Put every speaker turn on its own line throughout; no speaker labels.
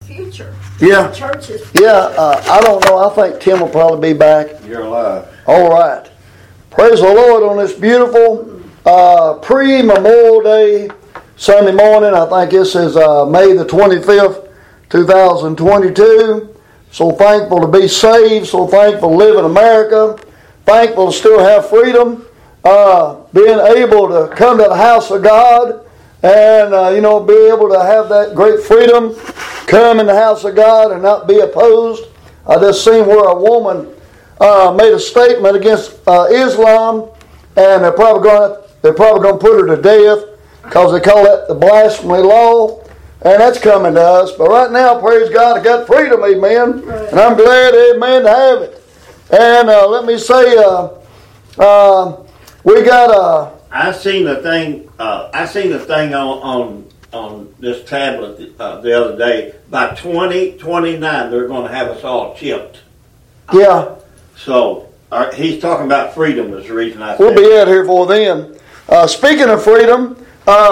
future.
Yeah.
Churches.
Yeah, I don't know. I think Tim will probably be back.
You're alive.
All right. Praise the Lord on this beautiful pre-Memorial Day Sunday morning. I think this is May the 25th, 2022. So thankful to be saved. So thankful to live in America. Thankful to still have freedom. Being able to come to the house of God and, be able to have that great freedom. Come in the house of God and not be opposed. I just seen where a woman made a statement against Islam, and they're probably going to put her to death because they call that the blasphemy law, and that's coming to us. But right now, praise God, I got freedom, amen, and I'm glad, amen, to have it. And let me say, we got
I seen the thing. On this tablet the other day. By 2029, they're going to have us all chipped.
Yeah.
So he's talking about freedom is the reason I said.
We'll be out here for then. Speaking of freedom,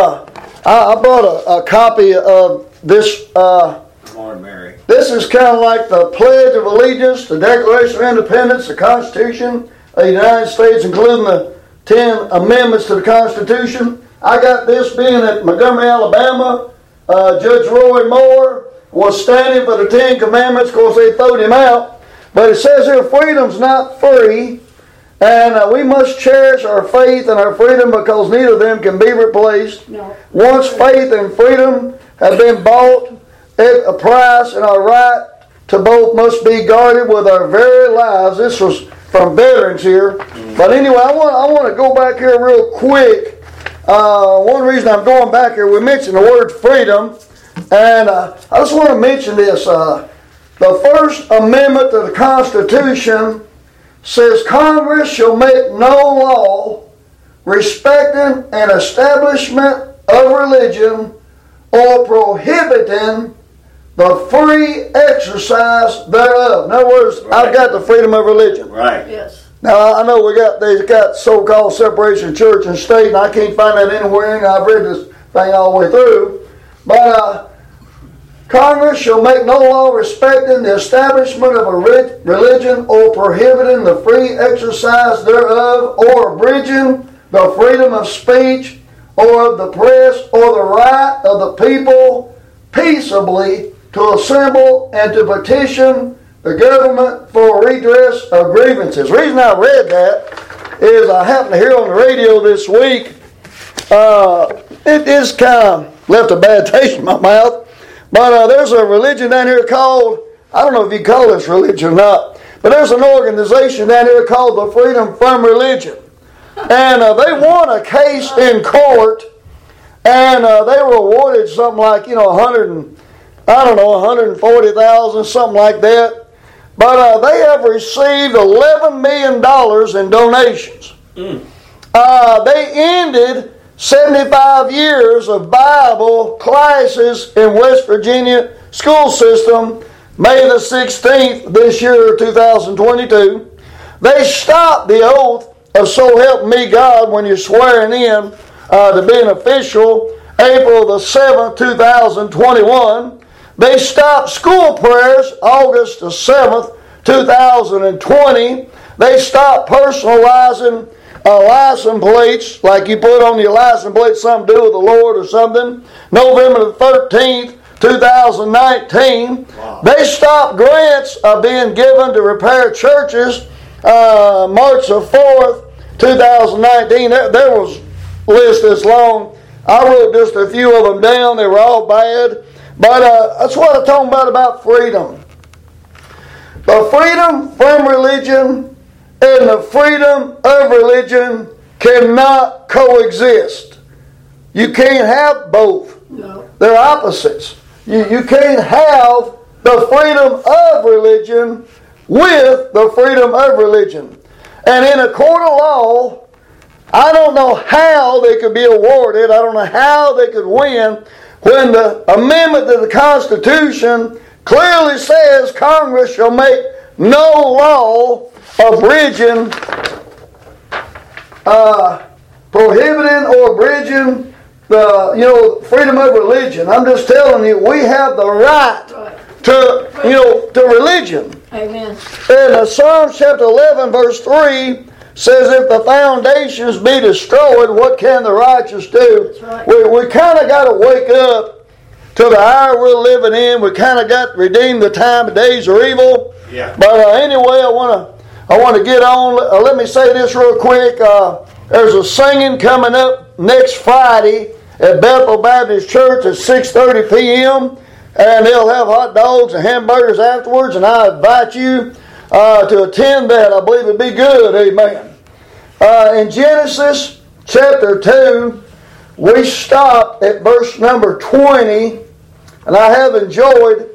I brought a copy of this.
Morning, Mary.
This is kind of like the Pledge of Allegiance, the Declaration of Independence, the Constitution of the United States, including the 10 amendments to the Constitution. I got this being at Montgomery, Alabama. Judge Roy Moore was standing for the 10 Commandments. Of course, they throwed him out. But it says here, freedom's not free. And we must cherish our faith and our freedom because neither of them can be replaced.
No.
Once faith and freedom have been bought at a price, and our right to both must be guarded with our very lives. This was from veterans here. But anyway, I want to go back here real quick. One reason I'm going back here, we mentioned the word freedom, and I just want to mention this. The First Amendment to the Constitution says Congress shall make no law respecting an establishment of religion or prohibiting the free exercise thereof. In other words, right. I've got the freedom of religion.
Right.
Yes.
Now, I know they've got so-called separation of church and state, and I can't find that anywhere, and I've read this thing all the way through. But Congress shall make no law respecting the establishment of a religion or prohibiting the free exercise thereof or abridging the freedom of speech or of the press or the right of the people peaceably to assemble and to petition the government for redress of grievances. The reason I read that is I happened to hear on the radio this week, it just kind of left a bad taste in my mouth, but there's a religion down here called, I don't know if you call this religion or not, but there's an organization down here called the Freedom from Religion. And they won a case in court, and they were awarded something like, $140,000, something like that. But they have received $11 million in donations. They ended 75 years of Bible classes in West Virginia school system May the 16th this year, 2022. They stopped the oath of So Help Me God when you're swearing in to be an official April the 7th, 2021. They stopped school prayers August the 7th, 2020. They stopped personalizing license plates, like you put on your license plate something to do with the Lord or something. November the 13th, 2019. Wow. They stopped grants being given to repair churches March the 4th, 2019. There was a list this long. I wrote just a few of them down. They were all bad. But that's what I'm talking about freedom. The freedom from religion and the freedom of religion cannot coexist. You can't have both.
No.
They're opposites. You can't have the freedom of religion with the freedom of religion. And in a court of law, I don't know how they could be awarded. I don't know how they could win when the amendment to the Constitution clearly says Congress shall make no law abridging, prohibiting or abridging the freedom of religion. I'm just telling you, we have the right to religion.
Amen.
And Psalms chapter 11 verse 3 says, if the foundations be destroyed, what can the righteous do?
That's right.
We kind of got to wake up to the hour we're living in. We kind of got to redeem the time. The days are evil.
Yeah.
But anyway, I want to get on. Let me say this real quick. There's a singing coming up next Friday at Bethel Baptist Church at 6:30 p.m. And they'll have hot dogs and hamburgers afterwards. And I invite you to attend that. I believe it'd be good. Amen. In Genesis chapter 2, we stopped at verse number 20. And I have enjoyed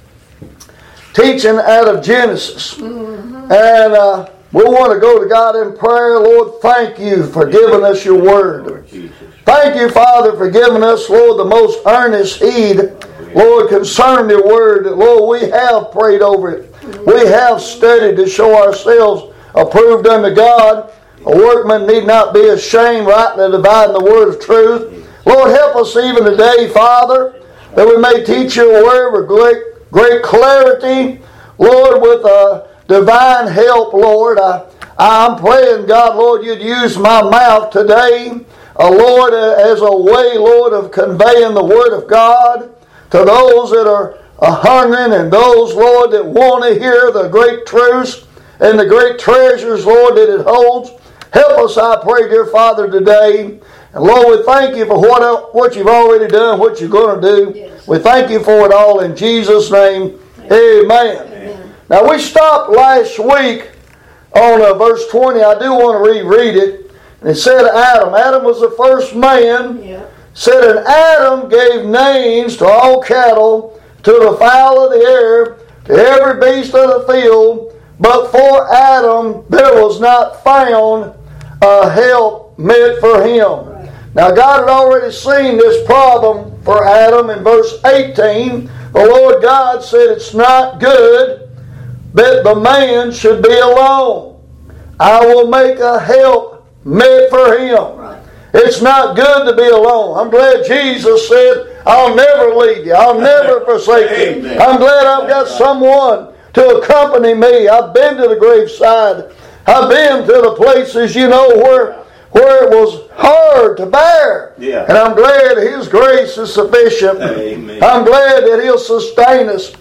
teaching out of Genesis. Mm-hmm. And we want to go to God in prayer. Lord, thank you for giving us your word. Thank you, Father, for giving us, Lord, the most earnest heed, Lord, concerning your word. Lord, we have prayed over it. We have studied to show ourselves approved unto God. A workman need not be ashamed, rightly dividing the word of truth. Lord, help us even today, Father, that we may teach your word with great clarity, Lord, with divine help, Lord. I'm praying, God, Lord, you'd use my mouth today, Lord, as a way, Lord, of conveying the word of God to those that are hungering and those, Lord, that want to hear the great truths and the great treasures, Lord, that it holds. Help us, I pray, dear Father, today. And Lord, we thank you for what you've already done, what you're going to do. Yes. We thank you for it all in Jesus' name. Amen. Amen. Now, we stopped last week on verse 20. I do want to reread it. And it said Adam. Adam was the first man. Yeah. Said, and Adam gave names to all cattle, to the fowl of the air, to every beast of the field. But for Adam there was not found a help meet for him. Right. Now God had already seen this problem for Adam in verse 18. The Lord God said it's not good that the man should be alone. I will make a help meet for him. Right. It's not good to be alone. I'm glad Jesus said, I'll never leave you. I'll never forsake you. I'm glad I've got someone to accompany me. I've been to the graveside. I've been to the places, where it was hard to bear. Yeah. And I'm glad His grace is sufficient. Amen. I'm glad that He'll sustain us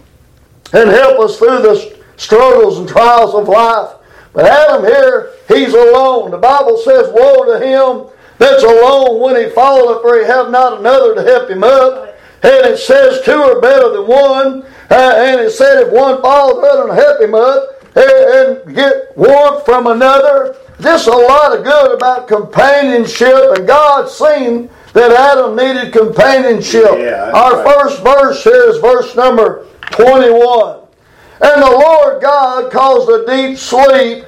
and help us through the struggles and trials of life. But Adam here, he's alone. The Bible says, woe to him that's alone when he falleth, for he have not another to help him up. And it says two are better than one. And it said if one falls, the other will help him up and get warmth from another. Just a lot of good about companionship. And God seen that Adam needed companionship. Yeah, our first verse here is verse number 21. And the Lord God caused a deep sleep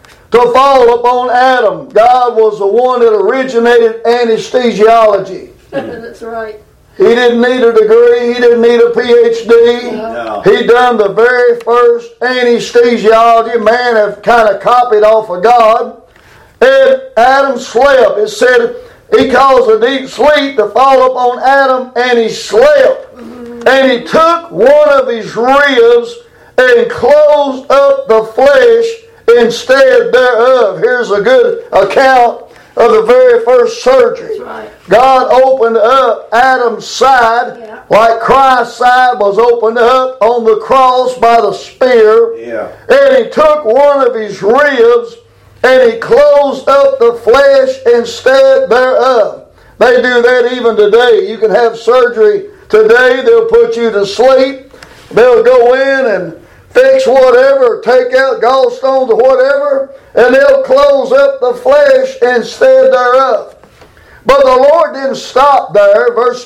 to fall upon Adam. God was the one that originated anesthesiology.
That's right.
He didn't need a degree. He didn't need a PhD. No. He done the very first anesthesiology. Man have kind of copied off of God. And Adam slept. It said He caused a deep sleep to fall upon Adam, and he slept. Mm-hmm. And He took one of his ribs and closed up the flesh instead thereof. Here's a good account of the very first surgery. Right. God opened up Adam's side, like Christ's side was opened up on the cross by the spear. Yeah. And He took one of his ribs and He closed up the flesh instead thereof. They do that even today. You can have surgery today. They'll put you to sleep. They'll go in and fix whatever, take out gallstones or whatever, and they'll close up the flesh instead thereof. But the Lord didn't stop there. Verse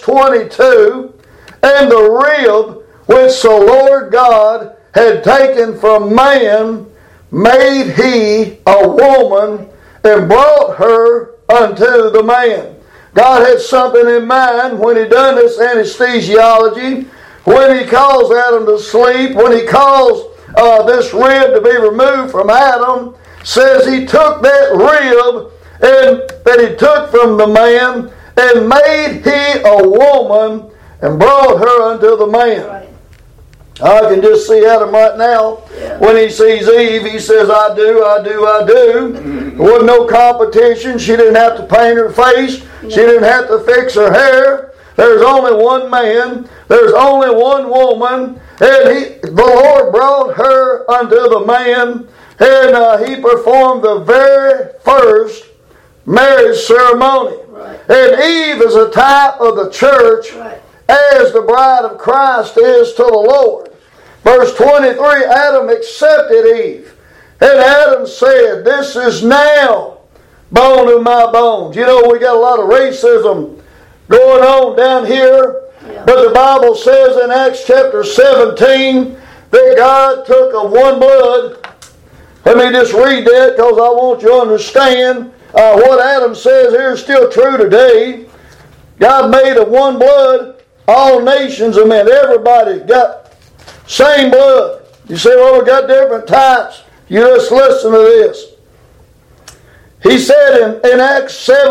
22, and the rib which the Lord God had taken from man made He a woman and brought her unto the man. God had something in mind when He done this anesthesiology. When He caused Adam to sleep, when He caused this rib to be removed from Adam, says He took that rib and that He took from the man and made He a woman and brought her unto the man. Right. I can just see Adam right now.
Yeah.
When he sees Eve, he says, I do, I do, I do. There wasn't no competition. She didn't have to paint her face.
No.
She didn't have to fix her hair. There's only one man. There's only one woman. And the Lord brought her unto the man. And he performed the very first marriage ceremony.
Right.
And Eve is a type of the church,
Right.
as the bride of Christ is to the Lord. Verse 23, Adam accepted Eve. And Adam said, this is now bone of my bones. You know, we got a lot of racism going on down here.
Yeah.
But the Bible says in Acts chapter 17 that God took of one blood. Let me just read that because I want you to understand what Adam says here is still true today. God made of one blood all nations of men. Everybody got same blood. You say, well, we got different types. You just listen to this. He said in Acts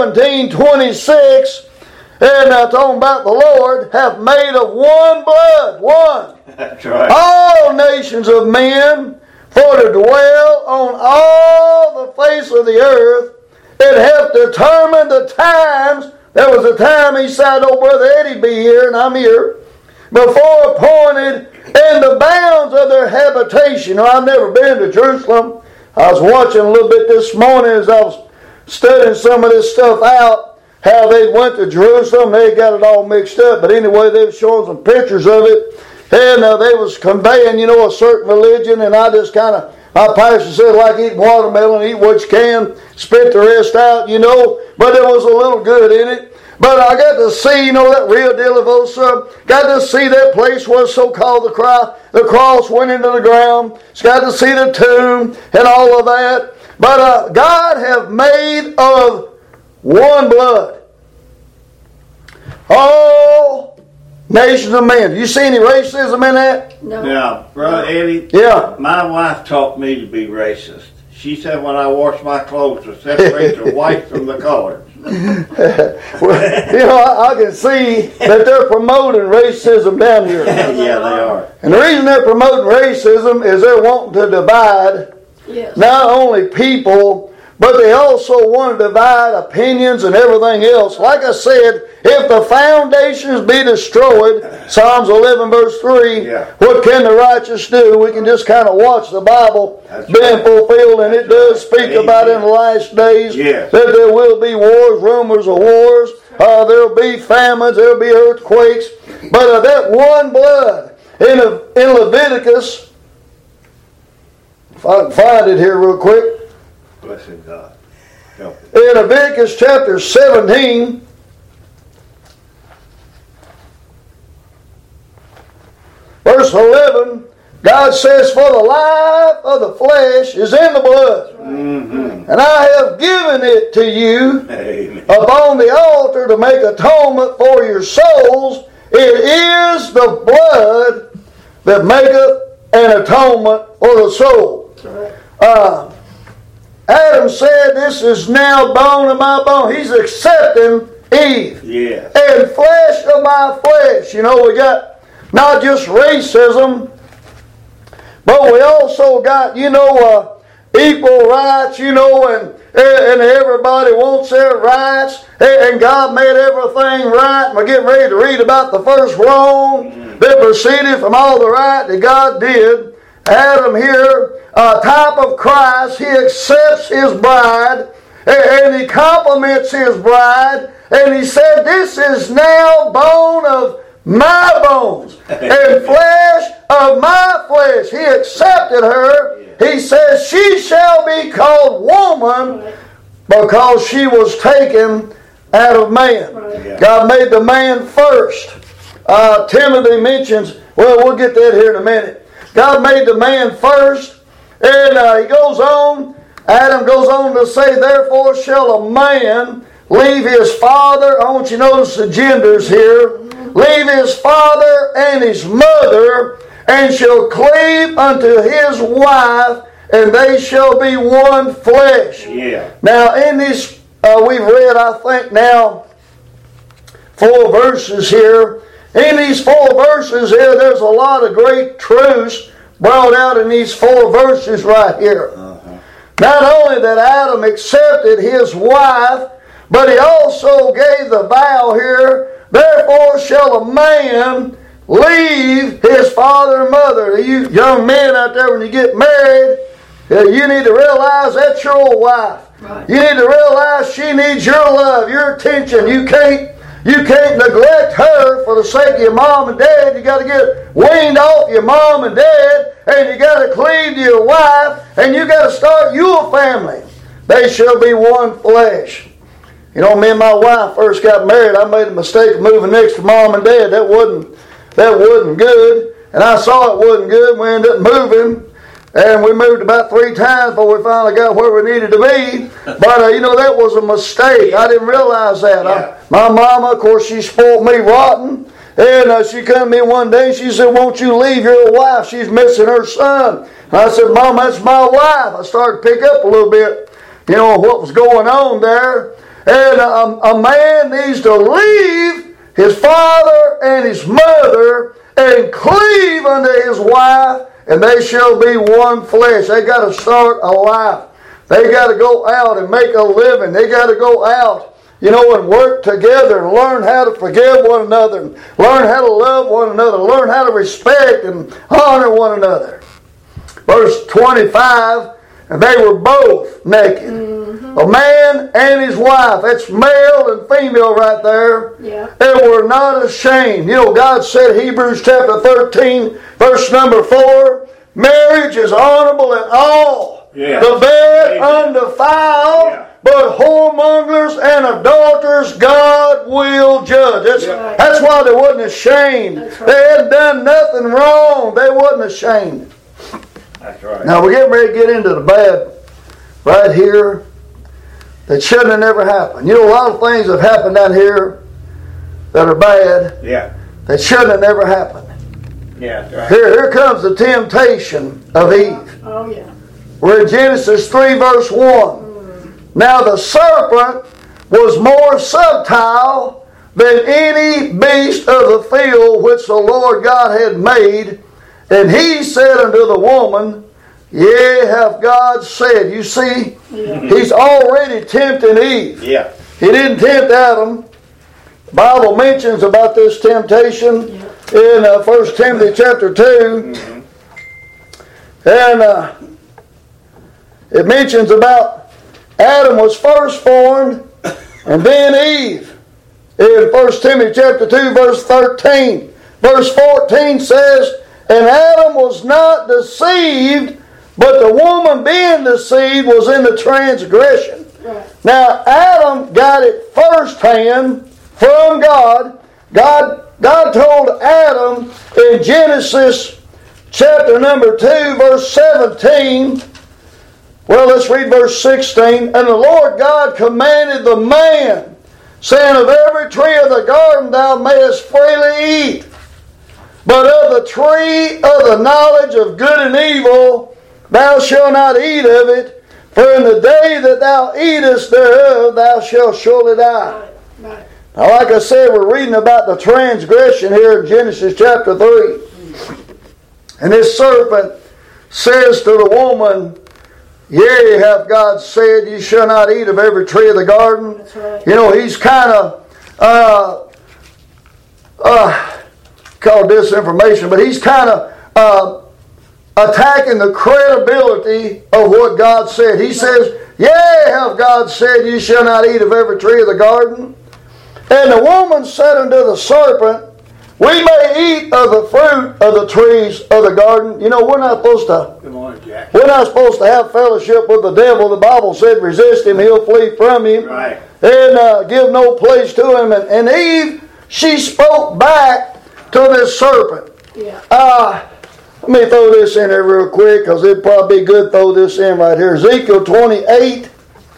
17:26, and talking about the Lord, hath made of one blood, one.
That's right.
All nations of men, for to dwell on all the face of the earth, and hath determined the times. There was a time he said, oh, Brother Eddie be here, and I'm here. Before appointed, and the bounds of their habitation. Now, I've never been to Jerusalem. I was watching a little bit this morning as I was studying some of this stuff out, how they went to Jerusalem. They got it all mixed up. But anyway, they were showing some pictures of it. And they was conveying, you know, a certain religion. And I just kind of, my pastor said, like eating watermelon, eat what you can, spit the rest out, you know. But there was a little good in it. But I got to see, you know, that Rio de la Vosa. Got to see that place where so-called the cross went into the ground. It's got to see the tomb and all of that. But God have made of one blood all nations of men. Do you see any racism in that?
No.
Now, Brother Eddie,
Yeah.
my wife taught me to be racist. She said when I wash my clothes to separate the white from the colored.
Well, you know, I can see that they're promoting racism down here.
Yeah, they are.
And the reason they're promoting racism is they're wanting to divide
Yes.
not only people, but they also want to divide opinions and everything else. Like I said, if the foundations be destroyed, Psalms 11 verse 3,
Yeah.
what can the righteous do? We can just kind of watch the Bible
That's
being
right.
fulfilled, and it does speak
Amen.
about in the last days
Yes.
that there will be wars, rumors of wars, there will be famines, there will be earthquakes. But that one blood in Leviticus, if I can find it here real quick,
Blessed God. Help us.
in Leviticus chapter 17, verse 11, God says, for the life of the flesh is in the blood,
Mm-hmm.
and I have given it to you
Amen.
upon the altar to make atonement for your souls. It is the blood that maketh an atonement for the soul.
Right.
Adam said, this is now bone of my bone. He's accepting Eve.
Yes.
And flesh of my flesh. You know, we got not just racism, but we also got, you know, equal rights, you know, and everybody wants their rights, and God made everything right. And we're getting ready to read about the first wrong that proceeded from all the right that God did. Adam here, a type of Christ, he accepts his bride, and he compliments his bride, and he said, this is now bone of my bones, and flesh of my flesh. He accepted her. He says, she shall be called woman because she was taken out of man.
Right.
God made the man first. Timothy mentions, well, we'll get that here in a minute. God made the man first, and he goes on, Adam goes on to say, therefore shall a man leave his father. I want you to notice the genders here. Leave his father and his mother, and shall cleave unto his wife, and they shall be one flesh.
Yeah.
Now in this, we've read, I think now, 4 verses here. in these 4 verses here, there's a lot of great truths brought out in these 4 verses right here. Not only that Adam accepted his wife, but he also gave the vow here, therefore shall a man leave his father and mother. You young men out there, when you get married, you need to realize that's your old wife. Right. You need to realize she needs your love, your attention. You can't neglect her for the sake of your mom and dad. You got to get weaned off your mom and dad, and you got to cleave to your wife, and you got to start your family. They shall be one flesh. You know, me and my wife first got married. I made a mistake of moving next to mom and dad. That wasn't good, and I saw it wasn't good. We ended up moving. And we moved about 3 times before we finally got where we needed to be. But, that was a mistake. I didn't realize that. Yeah. My mama, of course, she spoiled me rotten. And she come to me one day, she said, won't you leave your wife? She's missing her son. And I said, Mom, that's my wife. I started to pick up a little bit, what was going on there. And a man needs to leave his father and his mother and cleave unto his wife, and they shall be one flesh. They got to start a life. They got to go out and make a living. They got to go out, and work together and learn how to forgive one another, and learn how to love one another, learn how to respect and honor one another. Verse 25, and they were both naked. Mm-hmm. A man and his wife. That's male and female right there. Yeah. And were not ashamed. God said, Hebrews chapter 13, verse number 4, marriage is honorable in all. Yeah. The bed undefiled, yeah. But whoremongers and adulterers God will judge. That's why they wasn't ashamed. Right. They hadn't done nothing wrong. They wasn't ashamed. That's right. Now we're getting ready to get into the bad right here that shouldn't have never happened. A lot of things have happened down here that are bad. Yeah. That shouldn't have never happened. Yeah, right. Here comes the temptation of Eve. Oh yeah. We're in Genesis 3 verse 1. Now the serpent was more subtle than any beast of the field which the Lord God had made. And he said unto the woman, Yea, hath God said. You see, he's already tempting Eve. Yeah. He didn't tempt Adam. The Bible mentions about this temptation in 1 Timothy chapter 2. Mm-hmm. And it mentions about Adam was first formed and then Eve. In 1 Timothy chapter 2 verse 13. Verse 14 says, And Adam was not deceived, but the woman being deceived was in the transgression. Right. Now Adam got it firsthand from God. God told Adam in Genesis chapter number 2 verse 17. Well, let's read verse 16. And the Lord God commanded the man, saying, Of every tree of the garden thou mayest freely eat, but of the tree of the knowledge of good and evil thou shalt not eat of it, for in the day that thou eatest thereof thou shalt surely die. Right. Now, like I said, we're reading about the transgression here in Genesis chapter 3. And this serpent says to the woman, Yea, hath God said, You shall not eat of every tree of the garden. That's right. He's kind of called disinformation, but he's kind of attacking the credibility of what God said. He says, Yea, hath God said, You shall not eat of every tree of the garden. And the woman said unto the serpent, We may eat of the fruit of the trees of the garden. We're not supposed to. Good morning, Jack. We're not supposed to have fellowship with the devil. The Bible said, resist him, he'll flee from him. Right. And give no place to him. And Eve, she spoke back to this serpent. Yeah. Let me throw this in there real quick, because it'd probably be good to throw this in right here. Ezekiel 28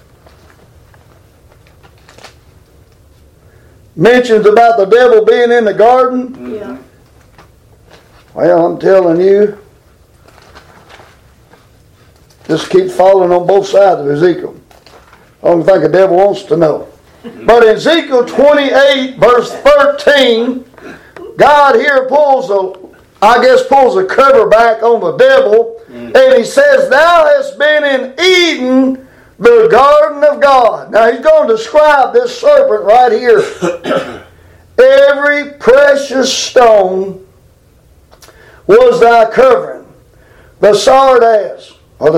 mentions about the devil being in the garden. Yeah. Well, I'm telling you, just keep falling on both sides of Ezekiel. I don't think the devil wants to know. But in Ezekiel 28, verse 13, God here pulls the cover back on the devil, and he says, "Thou hast been in Eden, the garden of God." Now he's going to describe this serpent right here. "Every precious stone was thy covering, the sardis,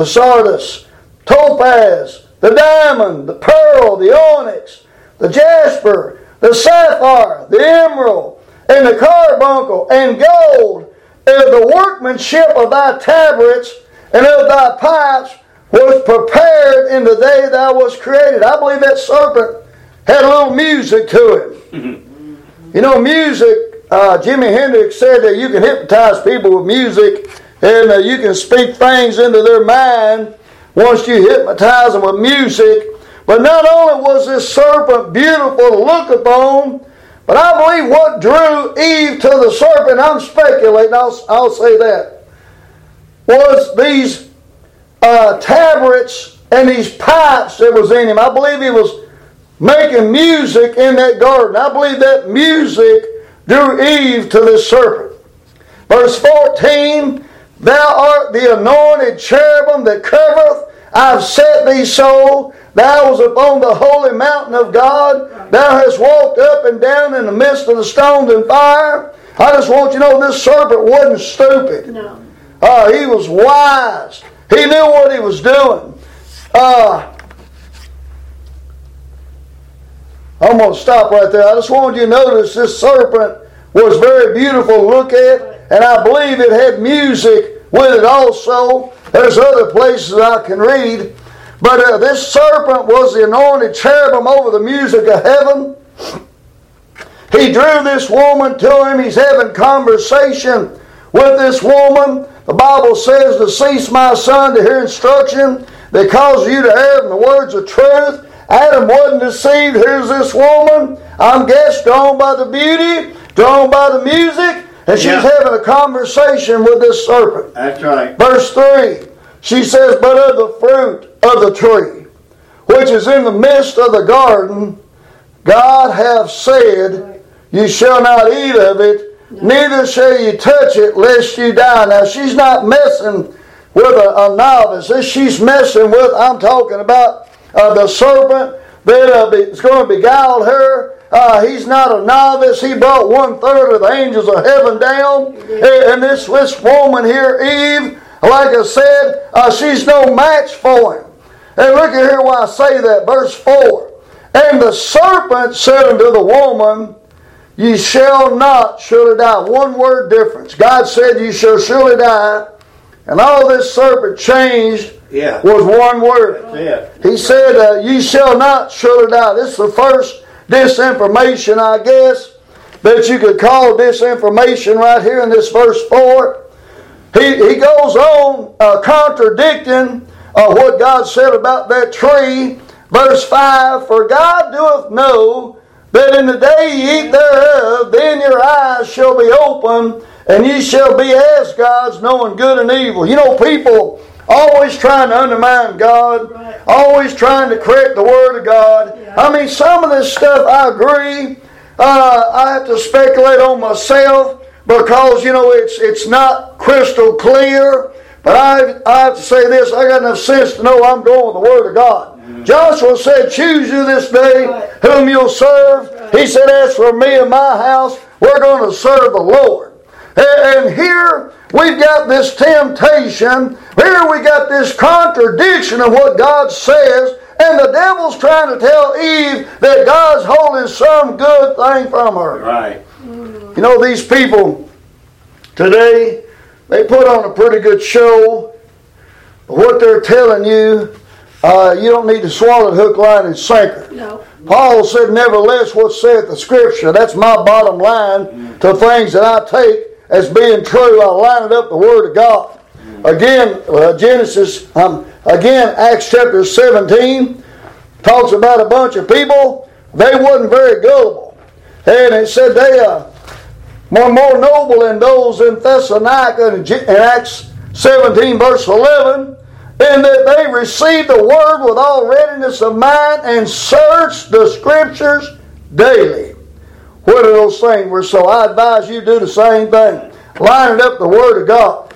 topaz, the diamond, the pearl, the onyx, the jasper, the sapphire, the emerald, and the carbuncle, and gold, and the workmanship of thy tabrets and of thy pipes was prepared in the day thou was created." I believe that serpent had a little music to him. You know, music, Jimi Hendrix said that you can hypnotize people with music, and you can speak things into their mind once you hypnotize them with music. But not only was this serpent beautiful to look upon, but I believe what drew Eve to the serpent, I'm speculating, I'll say that, was these tabrets and these pipes that was in him. I believe he was making music in that garden. I believe that music drew Eve to this serpent. Verse 14, "Thou art the anointed cherubim that covereth. I've set thee so. Thou was upon the holy mountain of God. Thou hast walked up and down in the midst of the stones and fire." I just want you to know this serpent wasn't stupid.
No.
He was wise. He knew what he was doing. I'm going to stop right there. I just wanted you to notice this serpent was very beautiful to look at, and I believe it had music with it also. There's other places I can read. But this serpent was the anointed cherubim over the music of heaven. He drew this woman to him. He's having conversation with this woman. The Bible says, "To cease, my son, to hear instruction that causes you to err in the words of truth." Adam wasn't deceived. Here's this woman. I'm guessed drawn by the beauty, drawn by the music, and she's having a conversation with this serpent.
That's right.
Verse 3, she says, "But of the fruit of the tree, which is in the midst of the garden, God hath said, you shall not eat of it, neither shall you touch it, lest you die." Now she's not messing with a novice. She's messing with, I'm talking about the serpent that is going to beguile her. He's not a novice. He brought 1/3 of the angels of heaven down. And this woman here, Eve, like I said, she's no match for him. And look at here why I say that. Verse 4. "And the serpent said unto the woman, Ye shall not surely die." One word difference. God said, "You shall surely die." And all this serpent changed was one word. He said, "Ye shall not surely die." This is the first disinformation, I guess, that you could call disinformation right here in this verse 4. He goes on contradicting what God said about that tree. Verse 5, "For God doeth know that in the day ye eat thereof, then your eyes shall be opened, and ye shall be as gods, knowing good and evil." You know, people always trying to undermine God, always trying to correct the Word of God. I mean, some of this stuff I agree. I have to speculate on myself because, you know, it's not crystal clear. But I have to say this, I got enough sense to know I'm going with the Word of God. Joshua said, "Choose you this day whom you'll serve." He said, "As for me and my house, we're going to serve the Lord." And here we've got this temptation. Here we got this contradiction of what God says. And the devil's trying to tell Eve that God's holding some good thing from her.
Right.
You know, these people today, they put on a pretty good show. But what they're telling you, you don't need to swallow it hook, line, and sinker.
No.
Paul said, "Nevertheless, what saith the Scripture?" That's my bottom line to things that I take as being true. I line it up the Word of God. Again, Acts chapter 17 talks about a bunch of people. They wasn't very gullible. And it said they were more noble than those in Thessalonica in Acts 17 verse 11. And that they received the Word with all readiness of mind and searched the Scriptures daily, whether those things were so. I advise you do the same thing. Line it up the Word of God.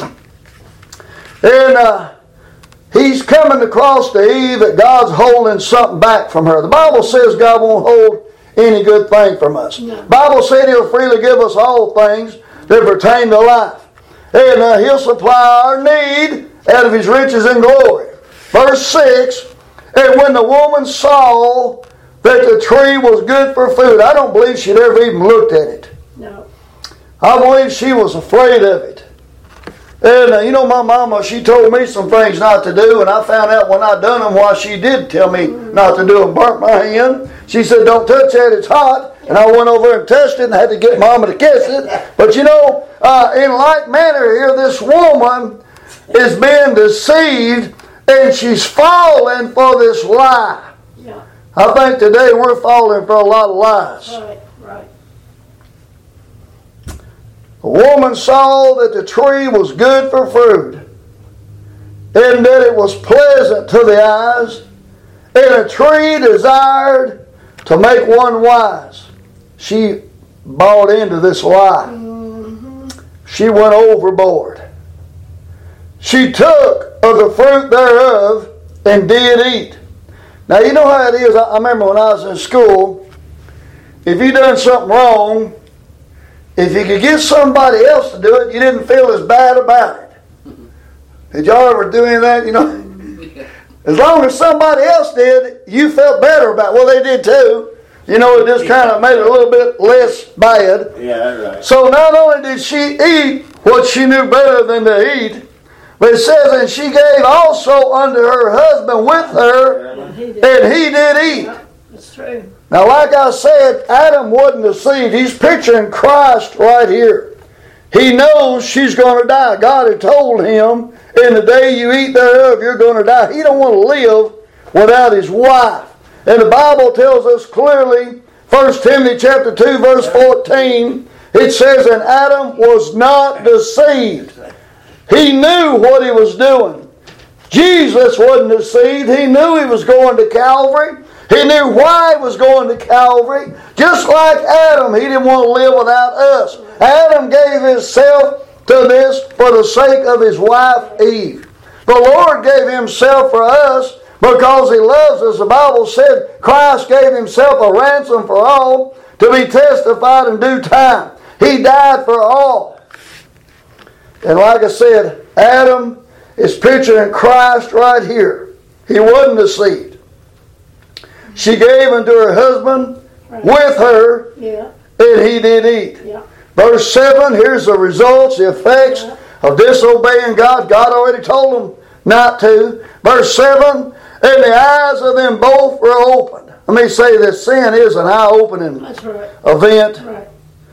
And he's coming across to Eve that God's holding something back from her. The Bible says God won't hold any good thing from us. The Bible said He'll freely give us all things that pertain to life. And He'll supply our need out of His riches and glory. Verse 6, and when the woman saw that the tree was good for food, I don't believe she'd ever even looked at it.
No.
I believe she was afraid of it. And you know, my mama, she told me some things not to do, and I found out when I done them why she did tell me not to do them. Burnt my hand. She said, don't touch that, it's hot. And I went over and touched it and had to get mama to kiss it. But you know, in like manner here, this woman is being deceived, and she's falling for this lie.
Yeah.
I think today we're falling for a lot of lies.
Right. Right.
The woman saw that the tree was good for food, and that it was pleasant to the eyes, and a tree desired to make one wise. She bought into this lie. She went overboard. She took of the fruit thereof and did eat. Now you know how it is. I remember when I was in school, if you done something wrong, if you could get somebody else to do it, you didn't feel as bad about it. Did y'all ever do any of that? You know, as long as somebody else did, you felt better about it. Well, they did too. You know, it just kind of made it a little bit less bad.
Yeah, that's right.
So not only did she eat what she knew better than to eat, but it says, and she gave also unto her husband with her, and he did eat.
Yeah, that's true.
Now, like I said, Adam wasn't deceived. He's picturing Christ right here. He knows she's going to die. God had told him, in the day you eat thereof, you're going to die. He don't want to live without his wife. And the Bible tells us clearly, 1 Timothy chapter 2, verse 14, it says, and Adam was not deceived. He knew what he was doing. Jesus wasn't deceived. He knew he was going to Calvary. He knew why he was going to Calvary. Just like Adam, he didn't want to live without us. Adam gave himself to this for the sake of his wife Eve. The Lord gave himself for us because he loves us. The Bible said Christ gave himself a ransom for all to be testified in due time. He died for all. And like I said, Adam is picturing Christ right here. He wasn't deceived. She gave unto her husband with her, and he did eat.
Yeah.
Verse 7, here's the results, the effects of disobeying God. God already told them not to. Verse 7, and the eyes of them both were opened. Let me say this, sin is an eye-opening event.
Right.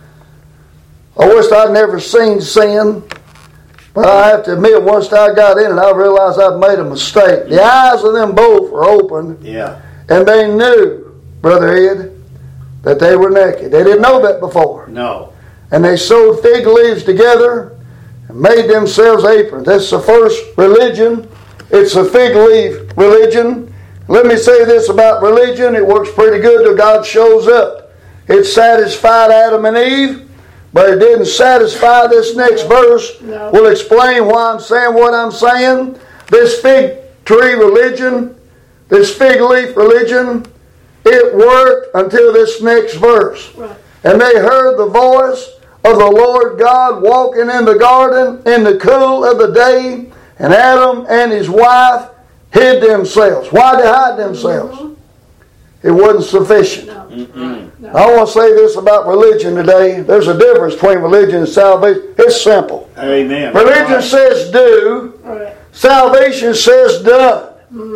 I wish I'd never seen sin, but I have to admit, once I got in it, I realized I've made a mistake. The eyes of them both were opened.
Yeah.
And they knew, Brother Ed, that they were naked. They didn't know that before.
No.
And they sewed fig leaves together and made themselves aprons. That's the first religion. It's a fig leaf religion. Let me say this about religion. It works pretty good till God shows up. It satisfied Adam and Eve, but it didn't satisfy this next verse.
No.
Will explain why I'm saying what I'm saying. This fig tree religion, this fig leaf religion, it worked until this next verse.
Right.
And they heard the voice of the Lord God walking in the garden in the cool of the day, and Adam and his wife hid themselves. Why did they hide themselves? It wasn't sufficient.
No.
I want to say this about religion today. There's a difference between religion and salvation. It's simple.
Amen.
Religion says do.
Right.
Salvation says done.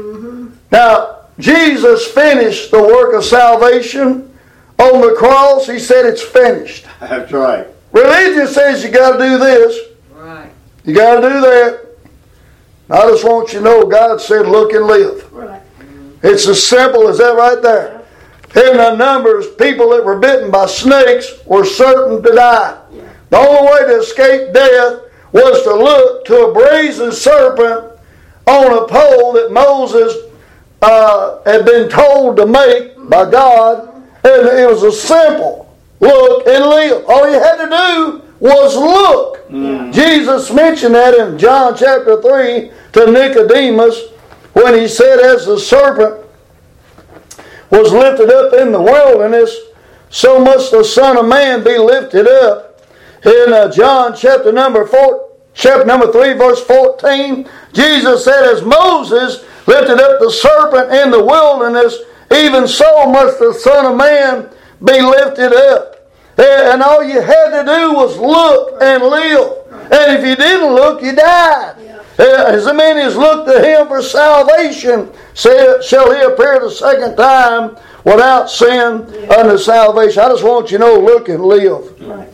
Now, Jesus finished the work of salvation on the cross. He said it's finished.
That's right.
Religion says you got to do this.
Right.
You got to do that. I just want you to know God said look and live.
Right.
It's as simple as that right there. In the Numbers, people that were bitten by snakes were certain to die. The only way to escape death was to look to a brazen serpent on a pole that Moses had been told to make by God. And it was a simple look, and live. All you had to do was look. Jesus mentioned that in John chapter 3 to Nicodemus when he said, as the serpent was lifted up in the wilderness, so must the Son of Man be lifted up. In John chapter number 3 verse 14, Jesus said, as Moses lifted up the serpent in the wilderness, even so must the Son of Man be lifted up. And all you had to do was look and live. And if you didn't look, you died. As many as look to Him for salvation, shall He appear the second time without sin unto salvation. I just want you to know, look and live.
Right.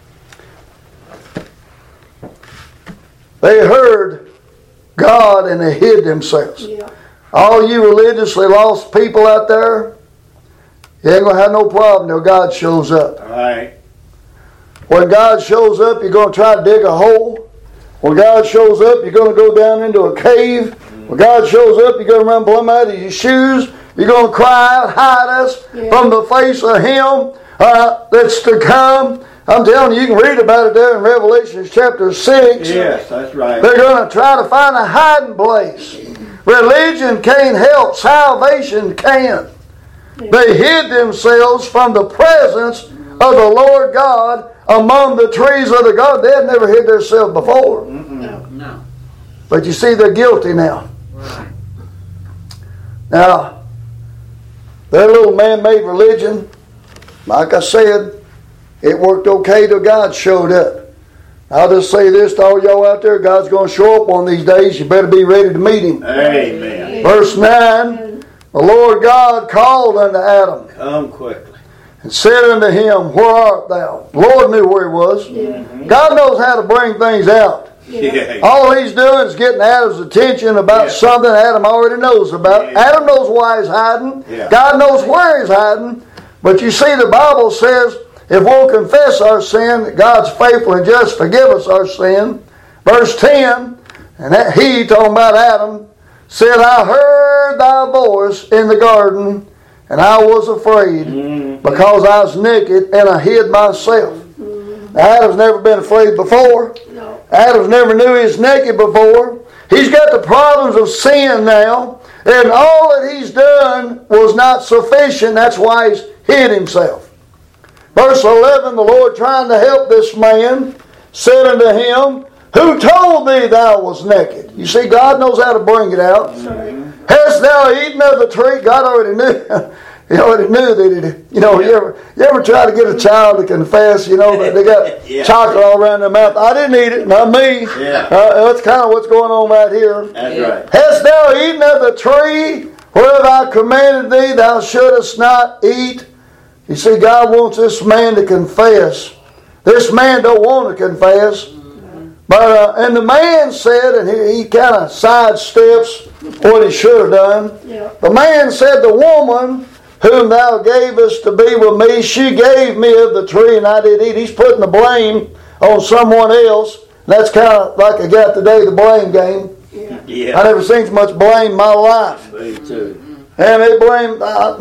They heard God and they hid themselves.
Yeah.
All you religiously lost people out there, you ain't going to have no problem till God shows up.
All right.
When God shows up, you're going to try to dig a hole. When God shows up, you're going to go down into a cave. When God shows up, you're going to run plumb out of your shoes. You're going to cry out, hide us from the face of Him that's to come. I'm telling you, you can read about it there in Revelation chapter 6.
Yes, that's right.
They're going to try to find a hiding place. Religion can't help. Salvation can. They hid themselves from the presence of the Lord God among the trees of the garden. They had never hid themselves before.
No.
But you see, they're guilty now.
Right.
Now, their little man-made religion, like I said, it worked okay till God showed up. I'll just say this to all y'all out there. God's going to show up one of these days. You better be ready to meet Him.
Amen.
Verse 9, the Lord God called unto Adam
Come quickly.
and said unto him, where art thou? The Lord knew where he was. God knows how to bring things out.
Yeah.
All He's doing is getting Adam's attention about something Adam already knows about.
Yeah.
Adam knows why he's hiding.
Yeah.
God knows where he's hiding. But you see, the Bible says, if we'll confess our sin, God's faithful and just forgive us our sin. Verse 10, and that He, talking about Adam, said, I heard thy voice in the garden, and I was afraid, because I was naked, and I hid myself. Now, Adam's never been afraid before.
No.
Adam's never knew he was naked before. He's got the problems of sin now, and all that he's done was not sufficient. That's why he's hid himself. Verse 11, the Lord, trying to help this man, said unto him, who told thee thou was naked? You see, God knows how to bring it out. Hast thou eaten of the tree? God already knew. He already knew that you ever try to get a child to confess, that they got chocolate all around their mouth. I didn't eat it, not me.
Yeah.
That's kind of what's going on right here.
That's right.
Hast thou eaten of the tree whereof I commanded thee thou shouldest not eat? You see, God wants this man to confess. This man don't want to confess. But and the man said, and he kind of sidesteps what he should have done.
Yeah.
The man said, the woman whom thou gavest to be with me, she gave me of the tree and I did eat. He's putting the blame on someone else. That's kind of like I got today, the blame game.
Yeah.
I never seen so much blame in my life.
Me too.
And they blame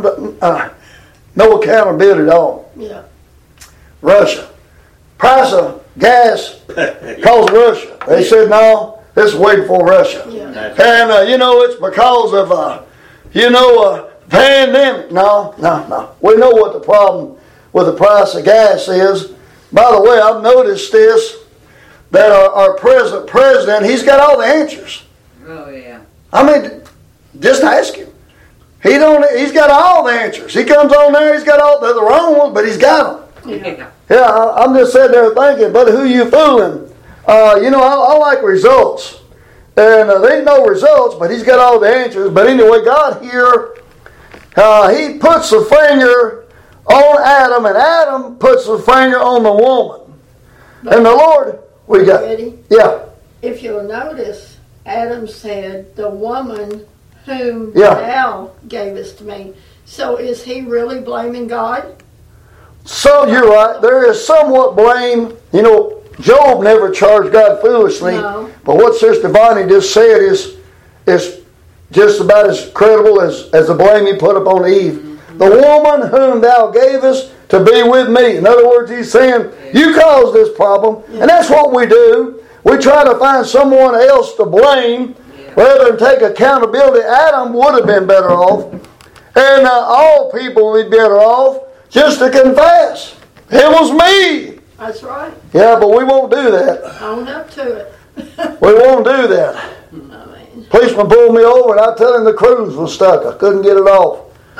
no accountability at all.
Yeah.
Russia. Price of gas because of Russia. They said, no, this is way before Russia.
Yeah.
That's
And, it's because of, pandemic. No. We know what the problem with the price of gas is. By the way, I've noticed this, that our present president, he's got all the answers.
Oh, yeah.
I mean, just ask him. He's got all the answers. He comes on there, he's got all the wrong ones, but he's got them.
Yeah.
Yeah, I'm just sitting there thinking, but who you fooling? I like results. And there ain't no results, but he's got all the answers. But anyway, God here, He puts the finger on Adam, and Adam puts the finger on the woman. And the Lord, we got,
Ready?
yeah,
If you'll notice, Adam said, the woman whom
Yeah.
thou gavest to me. So is he really blaming God?
So you're right. There is somewhat blame. Job never charged God foolishly.
No.
But what Sister Bonnie just said is just about as credible as the blame he put upon Eve. The woman whom thou gavest to be with me. In other words, he's saying, you caused this problem. And that's what we do. We try to find someone else to blame rather than take accountability. Adam would have been better off. And all people would be better off just to confess. It was me.
That's right.
Yeah, but we won't do that.
Own up to it.
We won't do that.
I mean,
Policeman pulled me over and I tell him the cruise was stuck. I couldn't get it off.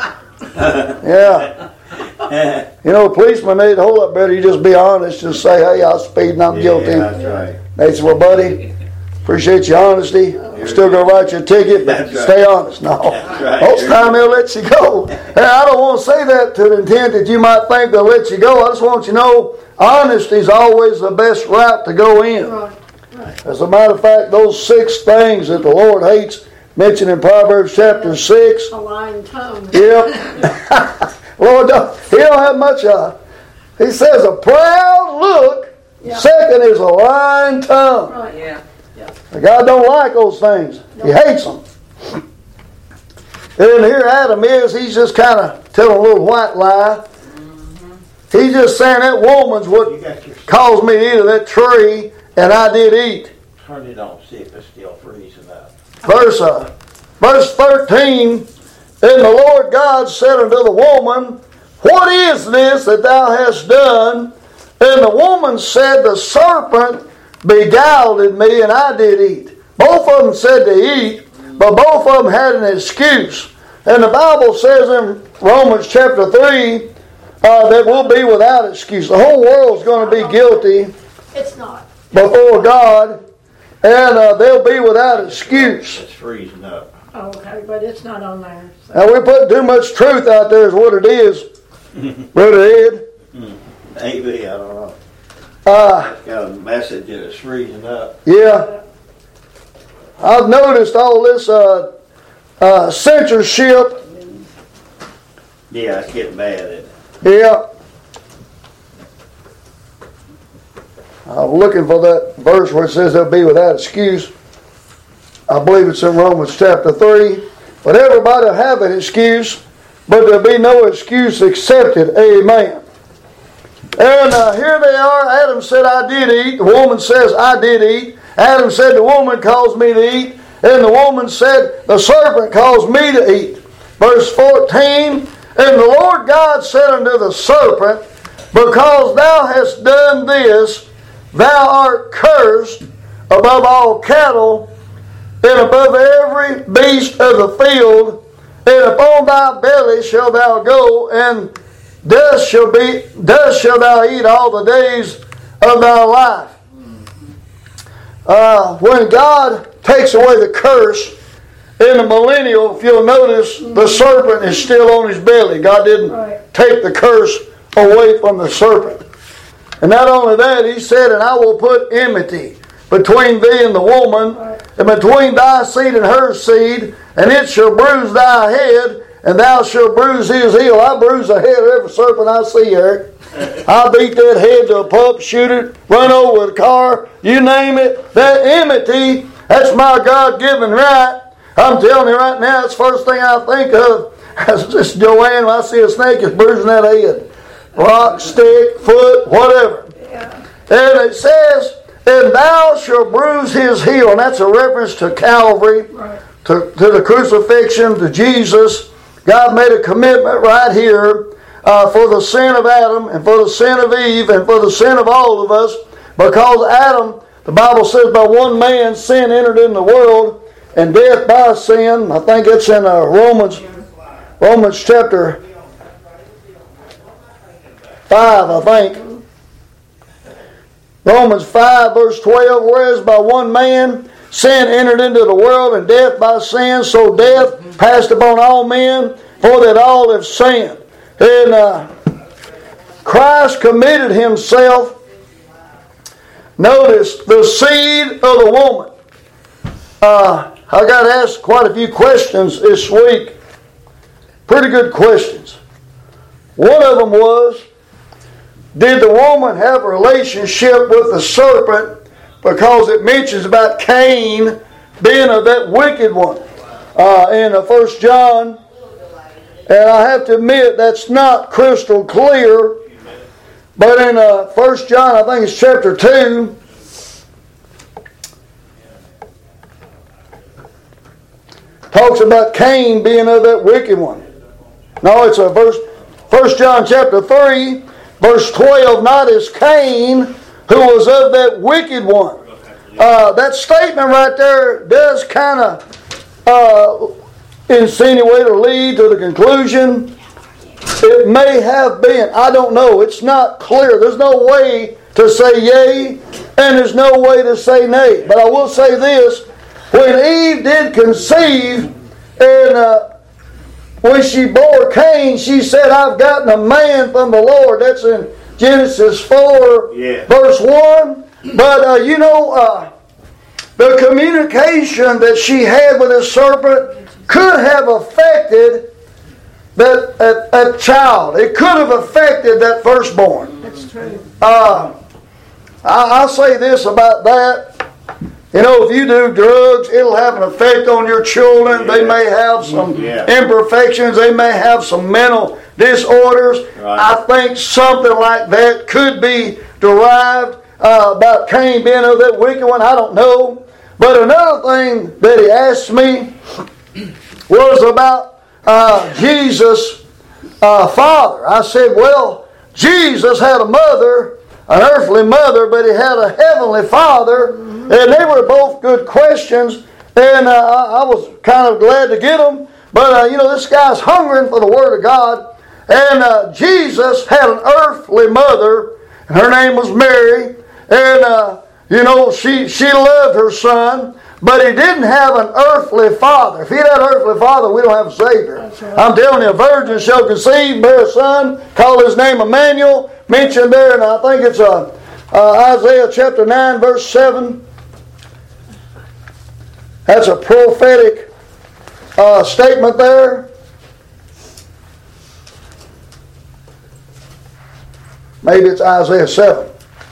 Yeah. You know, policemen, they'd hold up better. You just be honest. Just say, hey, I was speeding. I'm guilty.
That's right.
They said, well, buddy, appreciate your honesty. I'm still going to write you a ticket, but stay honest. No.
Right.
Most time they'll let you go. And I don't want to say that to the intent that you might think they'll let you go. I just want you to know honesty is always the best route to go in.
right, right.
As a matter of fact, those 6 things that the Lord hates, mentioned in Proverbs chapter 6.
A lying tongue.
Yep. Lord, he don't have much of. He says a proud look.
Yeah.
Second is a lying tongue.
Right.
Yeah.
God don't like those things. He hates them. And here Adam is, he's just kind of telling a little white lie. He's just saying that woman's what caused me to eat of that tree, and I did eat.
Turn it on, see if it's still freezing up.
Verse 13, and the Lord God said unto the woman, what is this that thou hast done? And the woman said, the serpent beguiled me, and I did eat. Both of them said to eat, but both of them had an excuse. And the Bible says in Romans chapter 3 that we'll be without excuse. The whole world's going to be guilty
It's not.
before God, and they'll be without excuse.
It's freezing up.
Okay, but it's not on there. So.
Now we're putting too much truth out there is what it is. Brother Ed.
Maybe, I don't know.
Uh,
It's got a message that it's freezing up.
yeah. I've noticed all this censorship.
Yeah, it's getting bad, isn't it?
Yeah. I'm looking for that verse where it says they'll be without excuse. I believe it's in Romans chapter 3. But everybody will have an excuse, but there'll be no excuse accepted. Amen. And here they are. Adam said, I did eat. The woman says, I did eat. Adam said, the woman caused me to eat. And the woman said, the serpent caused me to eat. Verse 14, and the Lord God said unto the serpent, because thou hast done this, thou art cursed above all cattle, and above every beast of the field, and upon thy belly shalt thou go, and dust shalt thou eat all the days of thy life. When God takes away the curse in the millennial, if you'll notice, the serpent is still on his belly. God didn't take the curse away from the serpent. And not only that, he said, and I will put enmity between thee and the woman, and between thy seed and her seed, and it shall bruise thy head, and thou shalt bruise his heel. I bruise the head of every serpent I see, Eric. I beat that head to a pulp, shoot it, run over with a car, you name it. That enmity, that's my God-given right. I'm telling you right now, it's the first thing I think of. As just Joanne, when I see a snake, it's bruising that head. Rock, stick, foot, whatever.
Yeah.
And it says, and thou shalt bruise his heel. And that's a reference to Calvary, to the crucifixion, to Jesus. God made a commitment right here for the sin of Adam and for the sin of Eve and for the sin of all of us. Because Adam, the Bible says, by one man sin entered in the world, and death by sin. I think it's in Romans chapter 5, I think. Romans 5 verse 12, whereas by one man sin entered into the world, and death by sin, so death passed upon all men, for that all have sinned. And Christ committed himself. Notice the seed of the woman. I got asked quite a few questions this week. Pretty good questions. One of them was, did the woman have a relationship with the serpent? Because it mentions about Cain being of that wicked one. In 1 John And I have to admit that's not crystal clear. But in 1 John, I think it's chapter 2, talks about Cain being of that wicked one. No, it's a verse, 1 John chapter 3, verse 12, not as Cain, who was of that wicked one. That statement right there does kind of insinuate or lead to the conclusion it may have been. I don't know. It's not clear. There's no way to say yea, and there's no way to say nay. But I will say this. When Eve did conceive, and when she bore Cain, she said, I've gotten a man from the Lord. That's in Genesis 4, verse 1. But, the communication that she had with the serpent could have affected that child. It could have affected that firstborn.
That's true.
I'll say this about that. You know, if you do drugs, it'll have an effect on your children. They may have some imperfections. They may have some mental disorders. Right. I think something like that could be derived about Cain being of that wicked one. I don't know. But another thing that he asked me was about Jesus' father. I said, well, Jesus had a mother, an earthly mother, but he had a heavenly father. And they were both good questions. And I was kind of glad to get them. But, this guy's hungering for the Word of God. And Jesus had an earthly mother. And her name was Mary. And, she loved her son. But he didn't have an earthly father. If he had an earthly father, we don't have a Savior. Right. I'm telling you, a virgin shall conceive, bear a son, call his name Emmanuel. Mentioned there, and I think it's Isaiah chapter 9, verse 7. That's a prophetic statement there. Maybe it's Isaiah 7.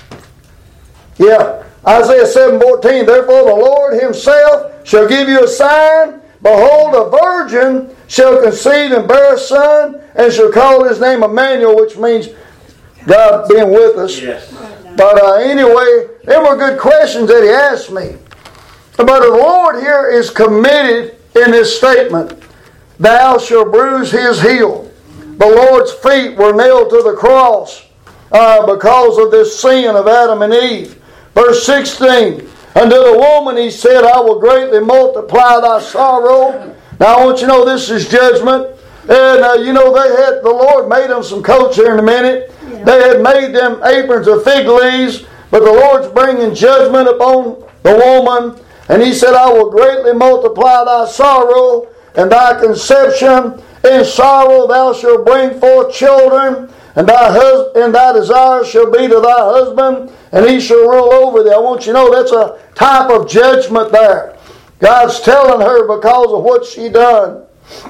Yeah. Isaiah 7:14, therefore the Lord himself shall give you a sign. Behold, a virgin shall conceive and bear a son, and shall call his name Emmanuel, which means God being with us. Yes. But anyway, them were good questions that he asked me. But the Lord here is committed in this statement. Thou shalt bruise his heel. The Lord's feet were nailed to the cross because of this sin of Adam and Eve. Verse 16, unto the woman he said, I will greatly multiply thy sorrow. Now I want you to know this is judgment. And the Lord made them some coats here in a minute. Yeah. They had made them aprons of fig leaves. But the Lord's bringing judgment upon the woman. And he said, I will greatly multiply thy sorrow and thy conception. In sorrow thou shalt bring forth children. And thy desire shall be to thy husband, and he shall rule over thee. I want you to know that's a type of judgment there. God's telling her because of what she done.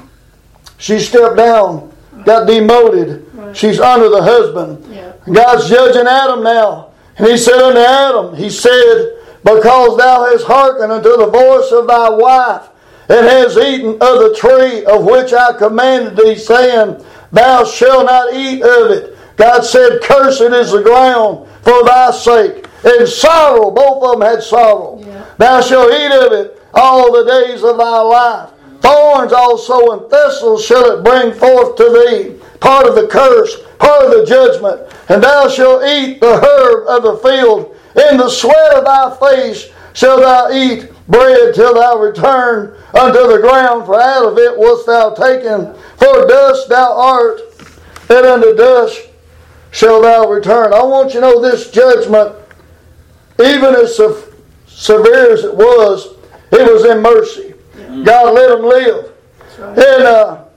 She stepped down, got demoted. Right. She's under the husband. Yeah. God's judging Adam now. And he said unto Adam, he said, because thou hast hearkened unto the voice of thy wife, and hast eaten of the tree of which I commanded thee, saying, thou shalt not eat of it. God said, cursed is the ground for thy sake. And sorrow, both of them had sorrow. Yeah. Thou shalt eat of it all the days of thy life. Thorns also and thistles shall it bring forth to thee. Part of the curse, part of the judgment. And thou shalt eat the herb of the field. In the sweat of thy face shalt thou eat bread till thou return unto the ground, for out of it wast thou taken. For dust thou art, and unto dust shalt thou return. I want you to know this judgment, even as severe as it was in mercy. God let them live. Right. And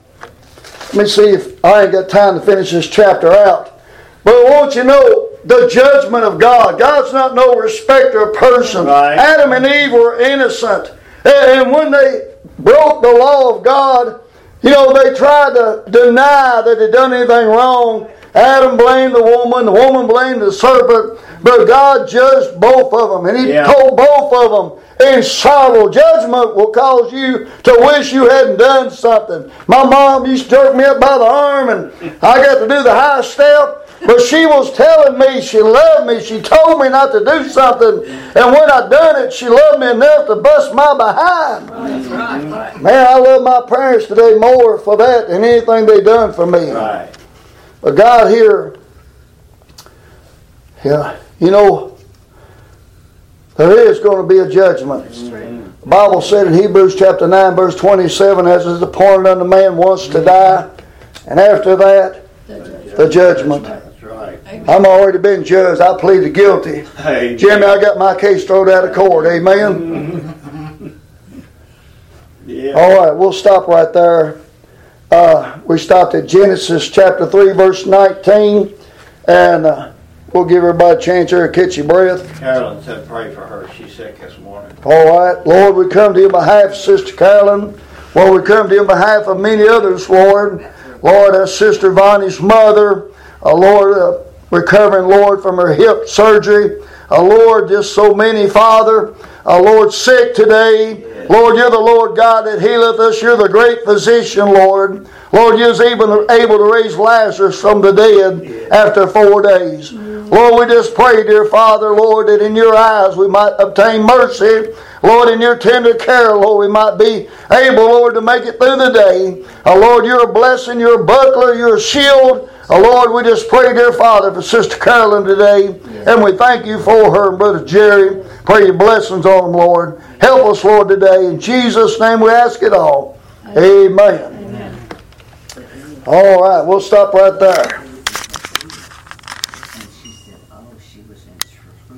let me see if I ain't got time to finish this chapter out. But I want you to know the judgment of God. God's not no respecter of person. Right. Adam and Eve were innocent. And when they broke the law of God, they tried to deny that they'd done anything wrong. Adam blamed the woman blamed the serpent. But God judged both of them, and He told both of them, in sorrow, judgment will cause you to wish you hadn't done something. My mom used to jerk me up by the arm, and I got to do the high step. But she was telling me she loved me. She told me not to do something. And when I done it, she loved me enough to bust my behind. Man, I love my parents today more for that than anything they done for me.
Right.
But God here, you know, there is going to be a judgment. The Bible said in Hebrews chapter 9, verse 27, as is appointed unto man once to die, and after that, the judgment.
That's right.
I'm already been judged. I pleaded guilty.
Hey,
Jimmy, I got my case thrown out of court. Amen?
Yeah.
All right, we'll stop right there. We stopped at Genesis chapter 3, verse 19, and we'll give everybody a chance here to catch your breath.
Carolyn said pray for her. She's sick this morning.
All right. Lord, we come to you on behalf of Sister Carolyn. Lord, we come to you on behalf of many others, Lord. Lord, that's Sister Vonnie's mother. Lord, recovering, Lord, from her hip surgery. Lord, just so many, Father. Lord, sick today. Lord, you're the Lord God that healeth us. You're the great physician, Lord. Lord, you was even able to raise Lazarus from the dead after 4 days. Lord, we just pray, dear Father, Lord, that in your eyes we might obtain mercy. Lord, in your tender care, Lord, we might be able, Lord, to make it through the day. Lord, you're a blessing, you're a buckler, you're a shield. Lord, we just pray, dear Father, for Sister Carolyn today. And we thank you for her and Brother Jerry. Pray your blessings on them, Lord. Help us, Lord, today. In Jesus' name we ask it all. Amen. All right, we'll stop right there.